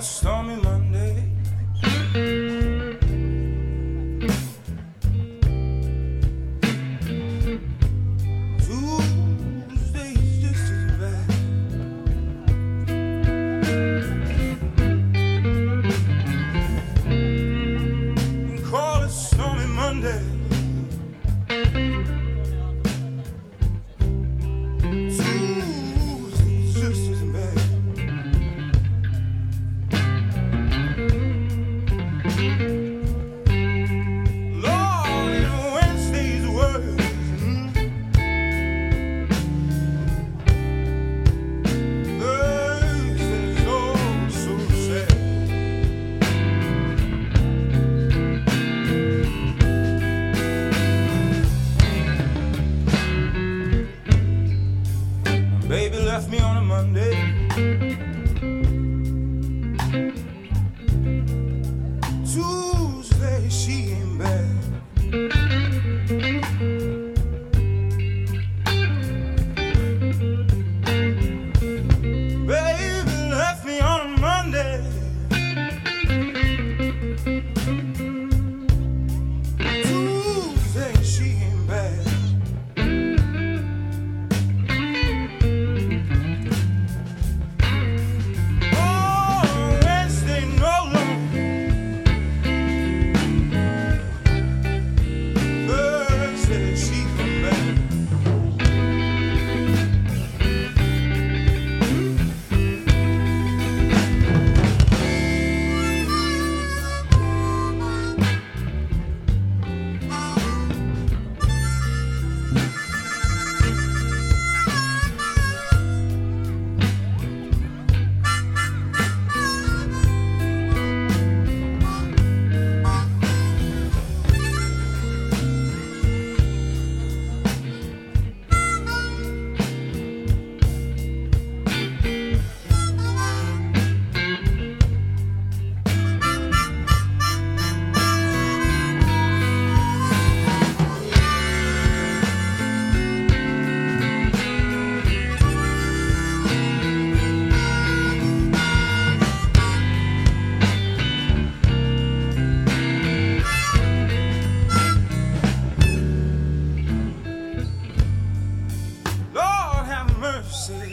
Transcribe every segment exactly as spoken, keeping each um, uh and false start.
a stormy Monday. Tuesday's just as bad. We call it stormy Monday. Tuesday's just as bad. Lord, and Wednesday's worse. Thursday's oh so sad. My baby left me on a Monday. Tuesday, she ain't bad. Baby left me on a Monday. Tuesday, she ain't bad. Oh, Wednesday, no long. Thursday, she come back. Lord have mercy.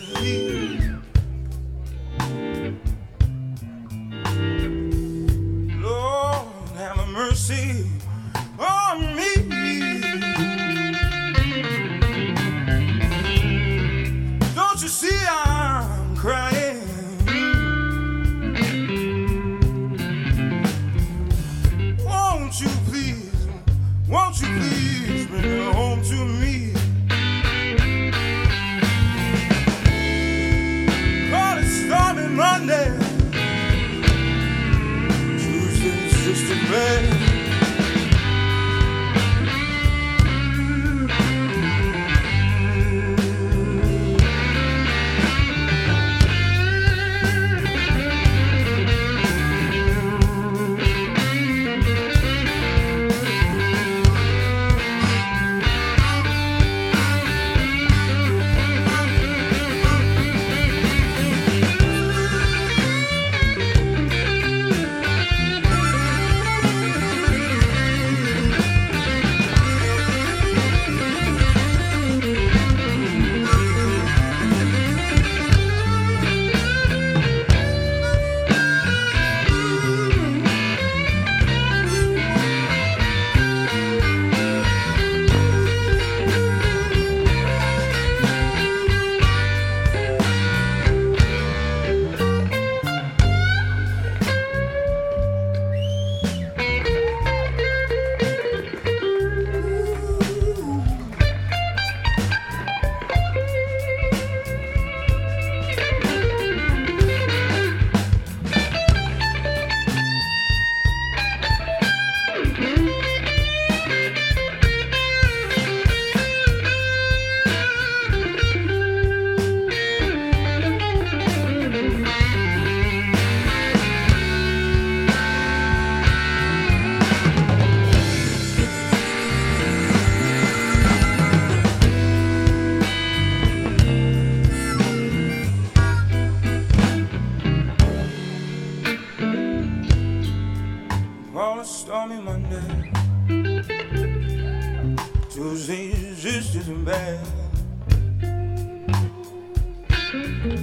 Lord have mercy on me. Don't you see I'm crying? Won't you please, won't you please bring her home to me? Call it stormy Monday. Tuesday's just as bad.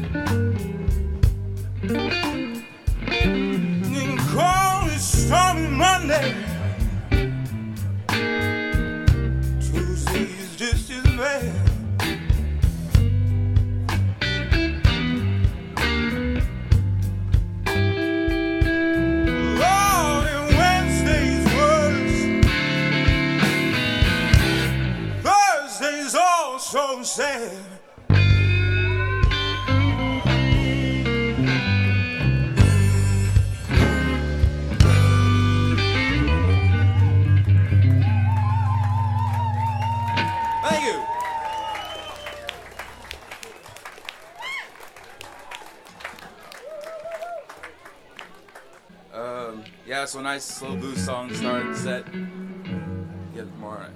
You can call it stormy Monday. Tuesday is just as bad. So sad. Thank you. Um, yeah, so nice slow blues song to start the set. Get more.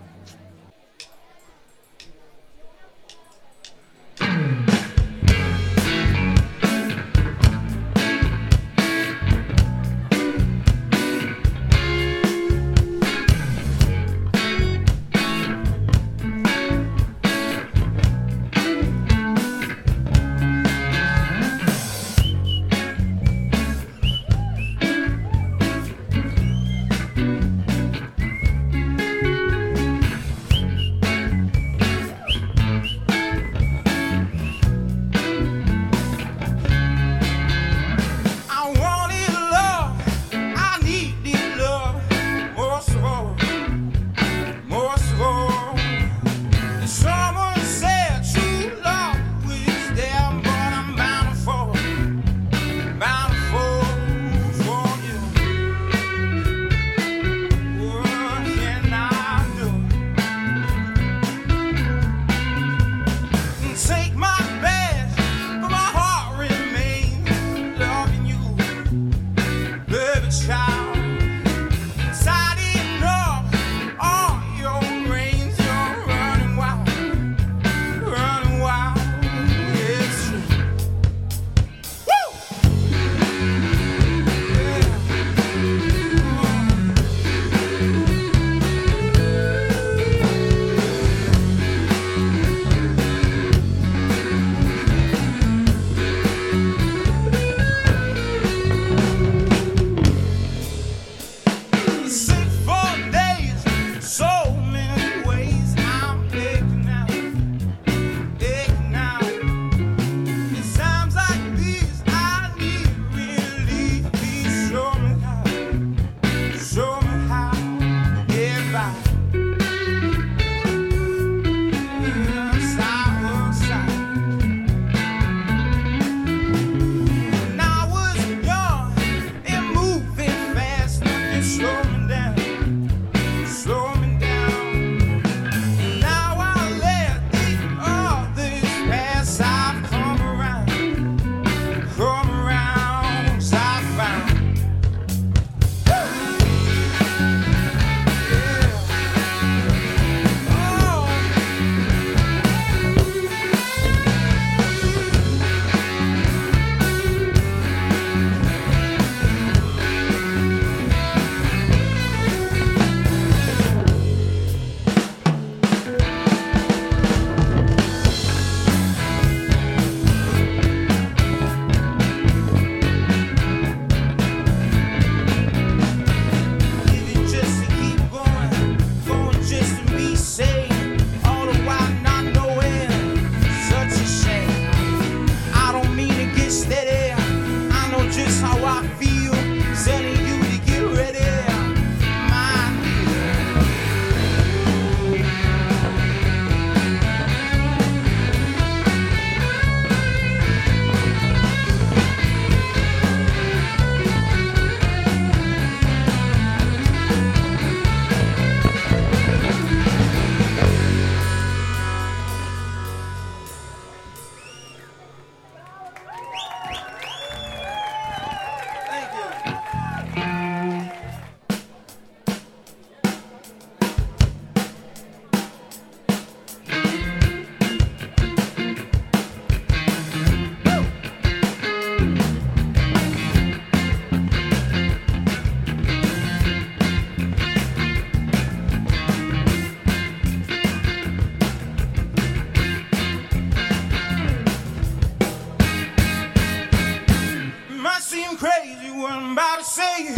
what I'm about to say.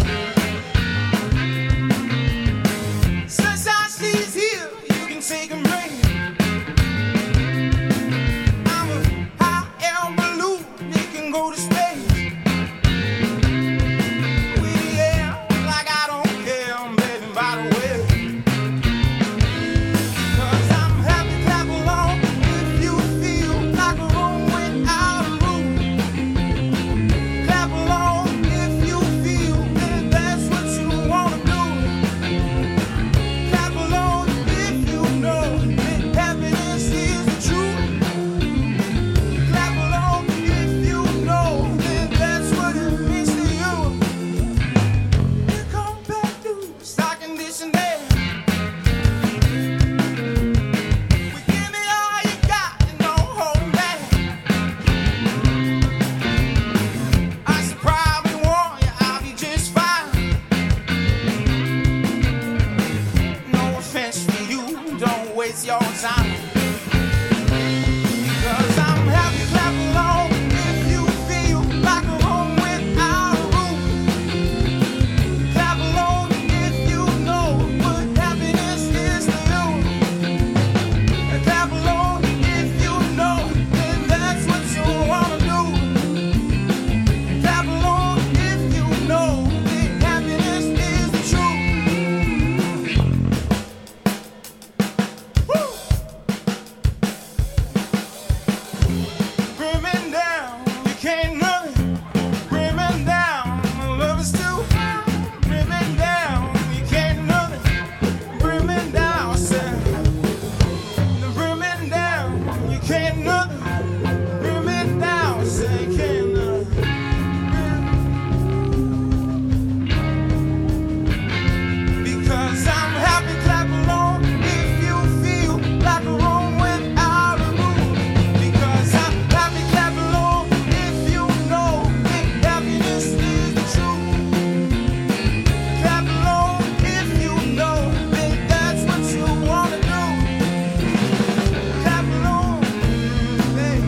Since I she's here, you can take a break. I'm a hot air balloon, it can go to space. We air like I don't care, I'm living by the way. Cause I'm happy, clap along if you feel like a room without a roof. Clap along if you feel that that's what you wanna do. Clap along if you know that happiness is the truth. Clap along if you know that that's what it means to you. You come back to stock condition there. We give me all you got and don't hold back. I should probably warn you, I'll be just fine. No offense for you, don't waste your time. Cause I'm happy, clap along if you feel like a home without a roof. Clap along if you know what happiness is to you. Clap along if you know that that's what you wanna do. Clap along if you know that happiness is the truth. Woo! Brimming down, you can't nothing. Brimming down, love is too high. Brimming down, you can't nothing. Brimming down, I said. Brimming down, you can't nothing. Brimming down, I said, you can't nothing. Because I'm happy, clap along if you feel like a room without a roof. Because I'm happy, clap along if you know that happiness is the truth. Clap along if you know that that's what you wanna do. Clap along, baby.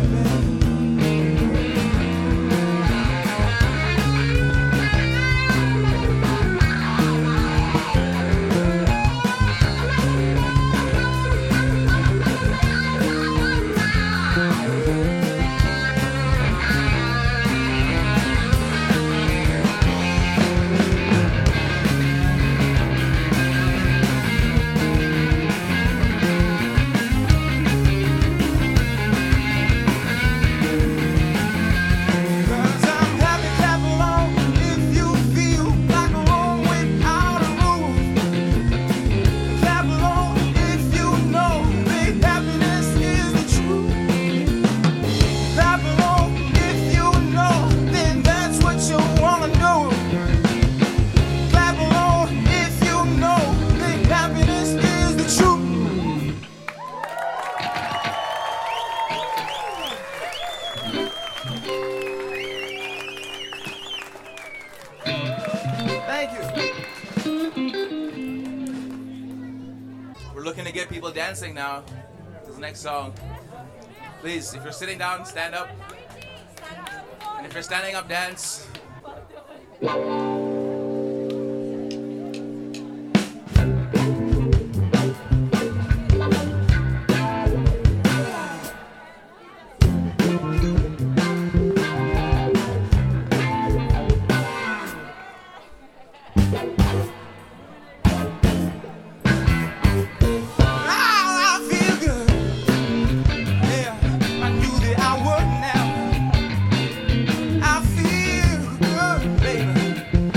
Cause I'm happy, clap along if you feel like a room without a roof. Clap along if you know that happiness is the truth. Clap along if you know then that's what you wanna do. Clap along if you know that happiness is the truth. Thank you. We're looking to get people dancing now. This next song. Please, if you're sitting down, stand up. And if you're standing up, dance. Ah, I feel good. Yeah, I knew that I would now. I feel good, baby.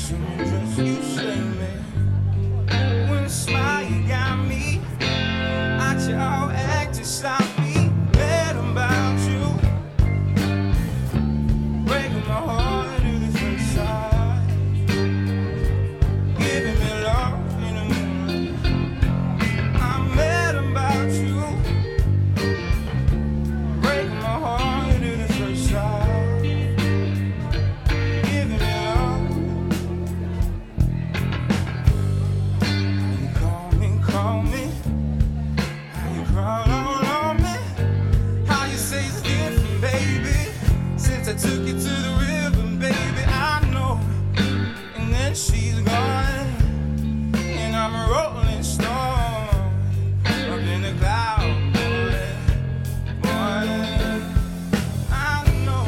just you say me. When a smile you got me, I y'all act to stop me. Mad about you, breaking my heart to the first side, giving me love in the moonlight. I'm mad about you, breaking my heart to the first side, giving me love. You call me, call me. Crawl all on me. How you say it's different, baby, since I took you to the river, baby. I know. And then she's gone, and I'm a rolling stone up in the cloud, boy, boy. I know.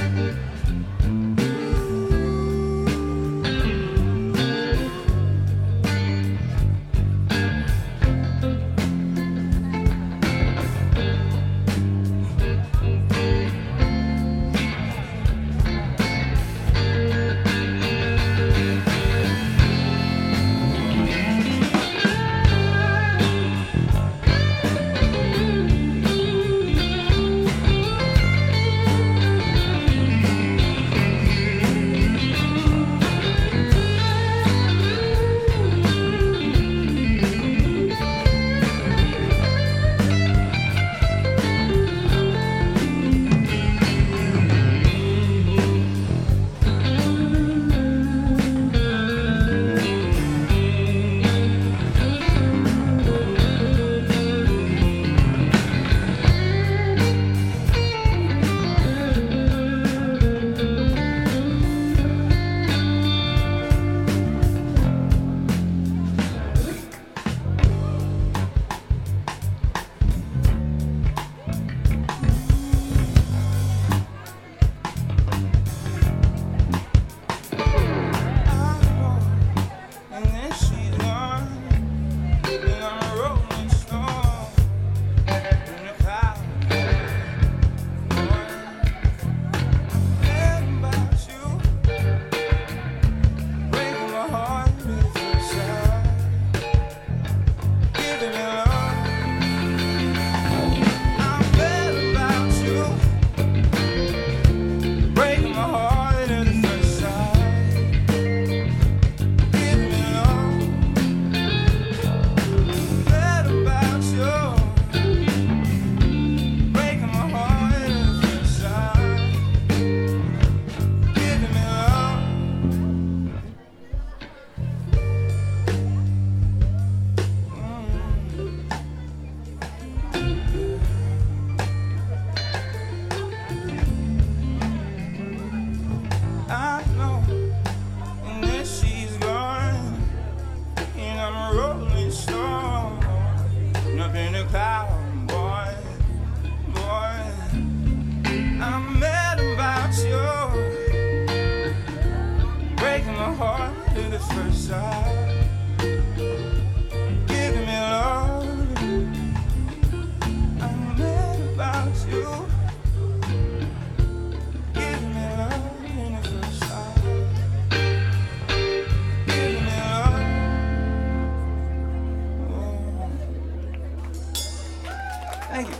Thank you.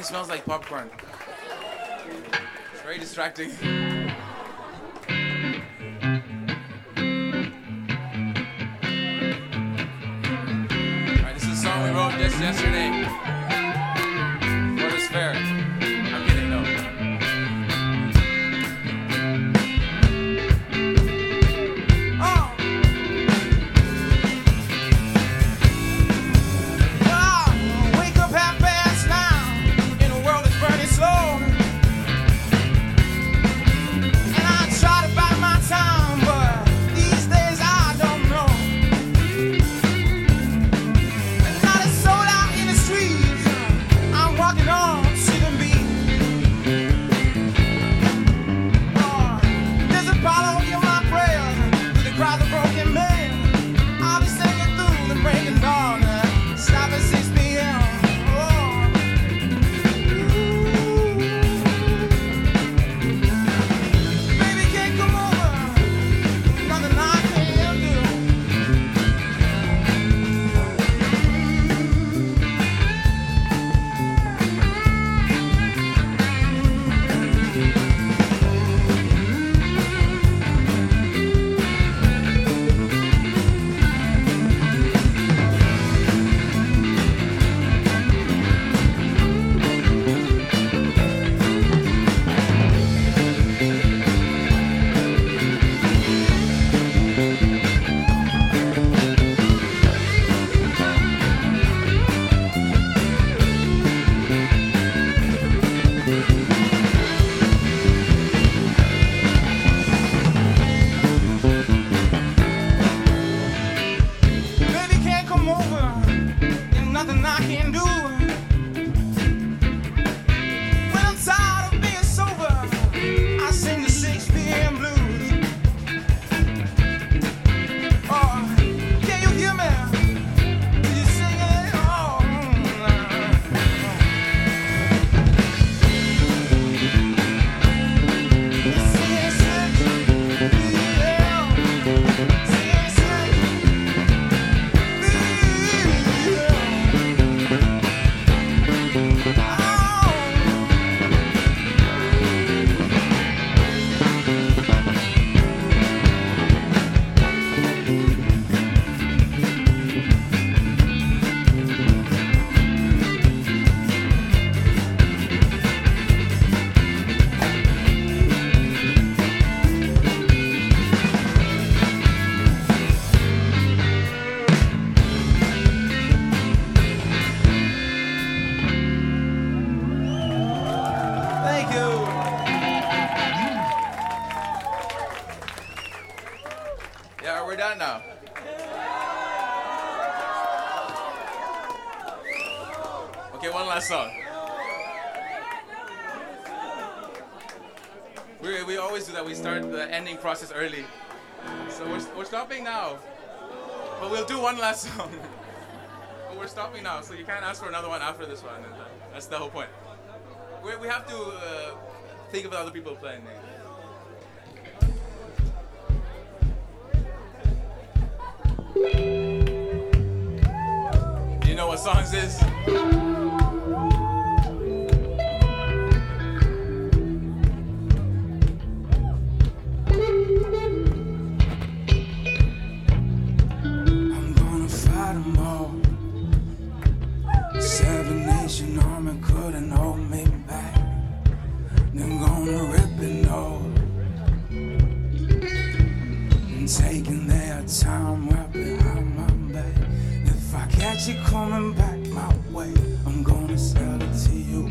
smells like popcorn. It's very distracting. Alright, this is a song we wrote just yesterday for this fair. I'm kidding, no. Oh. Oh, wake up half past nine in a world that's burning slow. And I try to buy my time, but these days I don't know. And now it's sold out in the streets. I'm walking on city beat. Oh, there's a Apollo in my prayers through the crowds of broken men. I'll be singing through the break of dawn. uh, Stop at six p.m. Oh. Baby, can't come over. Nothing I can do. Baby, can't come over. There's nothing I can do. When I'm tired of being sober, I sing the six p.m. blues. Oh, can you hear me? You sing it? Oh, sing six p.m. Sing six. Thank you. Yeah, we're done now. Okay, one last song. We we always do that. We start the ending process early. So we're, we're stopping now. But we'll do one last song. But we're stopping now, so you can't ask for another one after this one. And that's the whole point. We, we have to uh, think of other people playing. Do you know what songs this is? I'm gonna fight 'em all. Seven Nation Army couldn't hold me back. They're gonna rip it all and taking their time right behind my back. If I catch it coming back my way, I'm gonna sell it to you.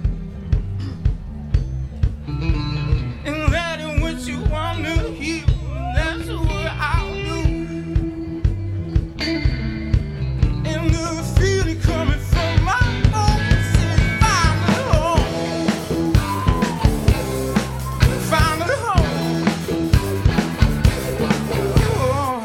And that is what you wanna hear. That's what I'll do. And the feeling coming from my bones says finally home. Finally home. Oh.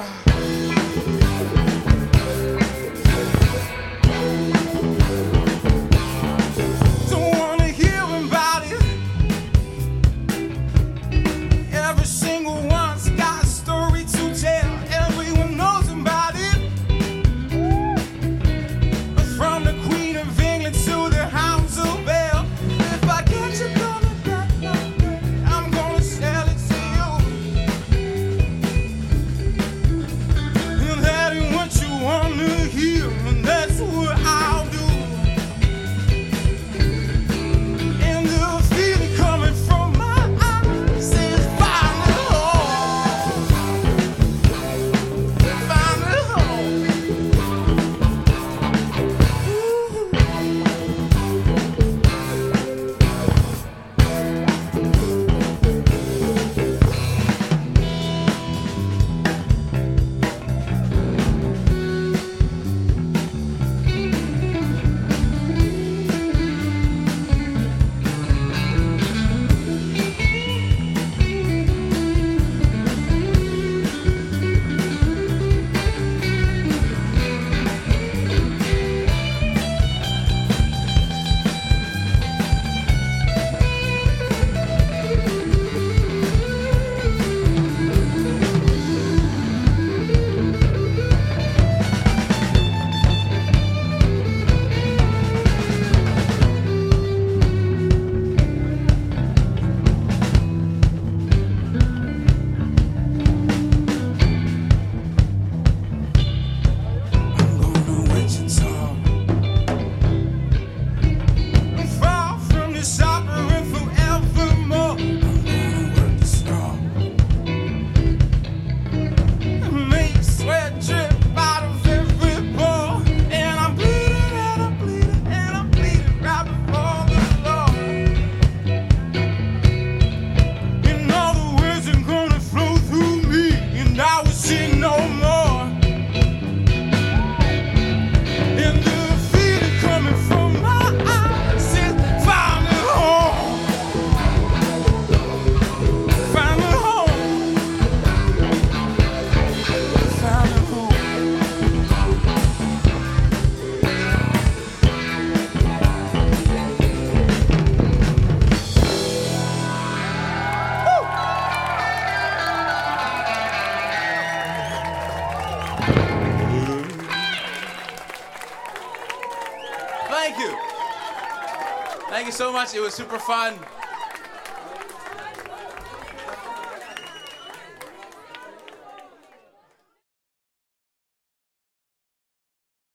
Thank you so much. It was super fun.